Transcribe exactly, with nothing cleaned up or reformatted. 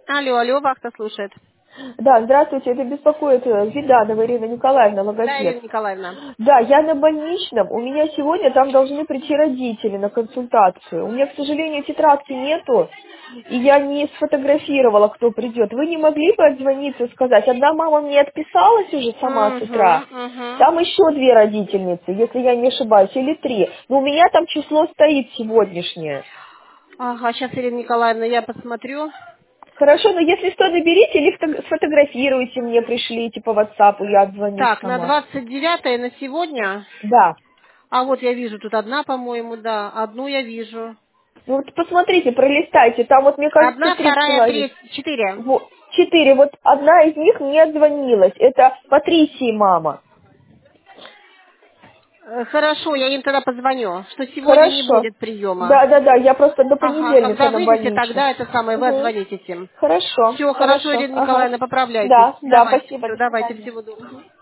Алло, алло, вахта слушает. Да, здравствуйте, это беспокоит э, Виданова Ирина Николаевна, Да, логопед. Ирина Николаевна. Да, я на больничном, у меня сегодня там должны прийти родители на консультацию. У меня, к сожалению, тетрадки нету, и я не сфотографировала, кто придет. Вы не могли бы отзвониться и сказать, одна мама мне отписалась уже сама с утра, Угу, угу. там еще две родительницы, если я не ошибаюсь, или три. Но у меня там число стоит сегодняшнее. Ага, сейчас, Ирина Николаевна, я посмотрю. Хорошо, но если что, наберите или фото- сфотографируйте мне, пришлите по ватсапу, я отзвонюсь Так, на сама. двадцать девятое на сегодня. Да. А вот я вижу, тут одна, по-моему, да. Одну я вижу. Ну вот посмотрите, пролистайте, там вот, мне кажется, Одна, три вторая, человека. третья, четыре. Вот, четыре. Вот одна из них не отзвонилась. Это Патрисии мама. Э, Хорошо, я им тогда позвоню, что сегодня не Хорошо. будет приема. Да, да, да, я просто до Ага, понедельника когда на выйдете, больничном. тогда это самое, вы Угу. отзвонитесь им. Хорошо, Все, хорошо, хорошо, Ирина ага. Николаевна, поправляйтесь. Да, да, Давайте, спасибо, все, до давайте, свидания. всего доброго.